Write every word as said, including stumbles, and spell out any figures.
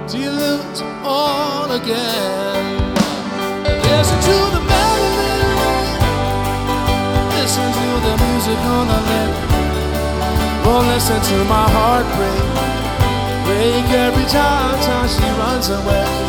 till you lose all again. Listen to the melody, listen to the music on the lip. Oh, listen to my heart break, break every time, time she runs away.